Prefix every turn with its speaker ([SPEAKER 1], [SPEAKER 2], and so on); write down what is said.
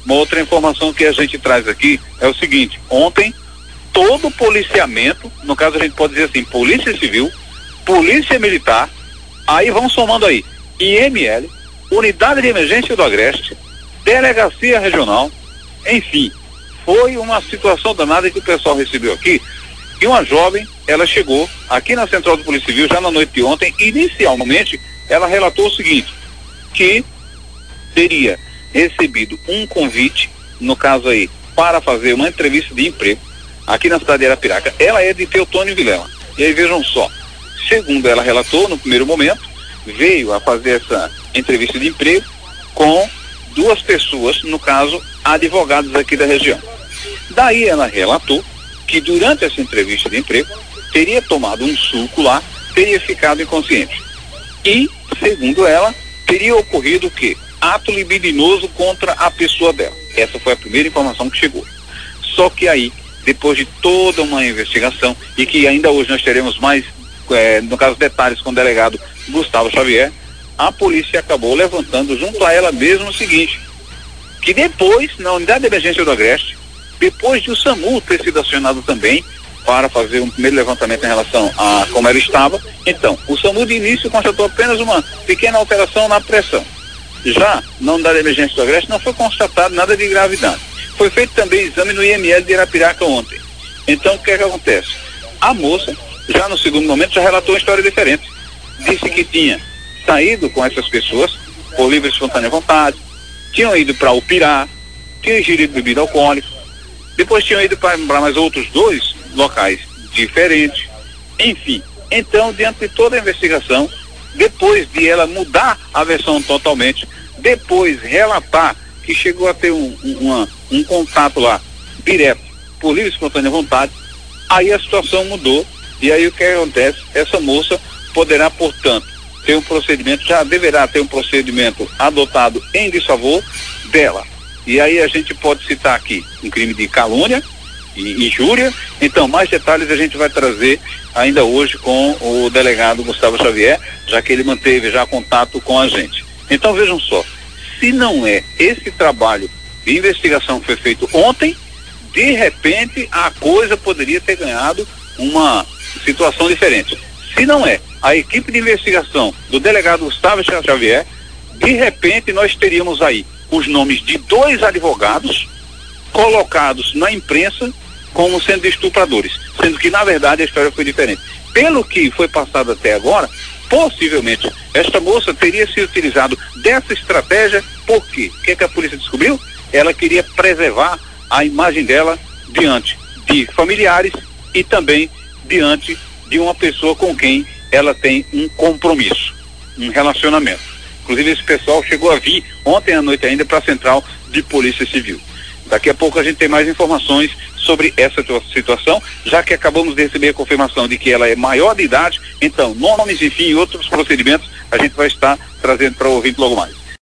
[SPEAKER 1] Uma outra informação que a gente traz aqui é o seguinte: ontem, todo o policiamento, no caso a gente pode dizer assim, Polícia Civil, Polícia Militar, aí vão somando aí, IML, Unidade de Emergência do Agreste, Delegacia Regional, enfim, foi uma situação danada que o pessoal recebeu aqui. E uma jovem, ela chegou aqui na Central de Polícia Civil já na noite de ontem. Inicialmente, ela relatou o seguinte, que teria recebido um convite, no caso aí, para fazer uma entrevista de emprego aqui na cidade de Arapiraca. Ela é de Teotônio Vilela. E aí vejam só, segundo ela relatou no primeiro momento, veio a fazer essa entrevista de emprego com duas pessoas, no caso, advogados aqui da região. Daí ela relatou que durante essa entrevista de emprego teria tomado um suco lá, teria ficado inconsciente. E, segundo ela, teria ocorrido o quê? Ato libidinoso contra a pessoa dela. Essa foi a primeira informação que chegou. Só que aí, depois de toda uma investigação, e que ainda hoje nós teremos mais, no caso, detalhes com o delegado Gustavo Xavier, a polícia acabou levantando junto a ela mesmo o seguinte, que depois, na Unidade de Emergência do Agreste, depois de o SAMU ter sido acionado também para fazer um primeiro levantamento em relação a como ela estava, então, o SAMU de início constatou apenas uma pequena alteração na pressão. Já na Unidade de Emergência do Agreste não foi constatado nada de gravidade. Foi feito também exame no IML de Arapiraca ontem. Então, o que é que acontece? A moça, já no segundo momento, já relatou uma história diferente. Disse que tinha saído com essas pessoas por livre e espontânea vontade, tinham ido para o Pirá, tinham ingerido bebida alcoólica, depois tinham ido para mais outros dois locais diferentes, enfim. Então, diante de toda a investigação, depois de ela mudar a versão totalmente, depois relatar que chegou a ter um contato lá direto por livre e espontânea vontade, aí a situação mudou. E aí o que acontece? Essa moça poderá, portanto, ter um procedimento, já deverá ter um procedimento adotado em desfavor dela. E aí a gente pode citar aqui um crime de calúnia e injúria. Então, mais detalhes a gente vai trazer ainda hoje com o delegado Gustavo Xavier, já que ele manteve já contato com a gente. Então, vejam só, se não é esse trabalho de investigação que foi feito ontem, de repente a coisa poderia ter ganhado uma situação diferente. Se não é a equipe de investigação do delegado Gustavo Xavier, de repente nós teríamos aí os nomes de dois advogados colocados na imprensa como sendo estupradores, sendo que na verdade a história foi diferente. Pelo que foi passado até agora, possivelmente esta moça teria se utilizado dessa estratégia. Por quê? O que é que a polícia descobriu? Ela queria preservar a imagem dela diante de familiares e também diante de uma pessoa com quem ela tem um compromisso, um relacionamento. Inclusive esse pessoal chegou a vir ontem à noite ainda para a Central de Polícia Civil. Daqui a pouco a gente tem mais informações sobre essa situação, já que acabamos de receber a confirmação de que ela é maior de idade. Então, nomes, enfim, outros procedimentos a gente vai estar trazendo para o ouvinte logo mais.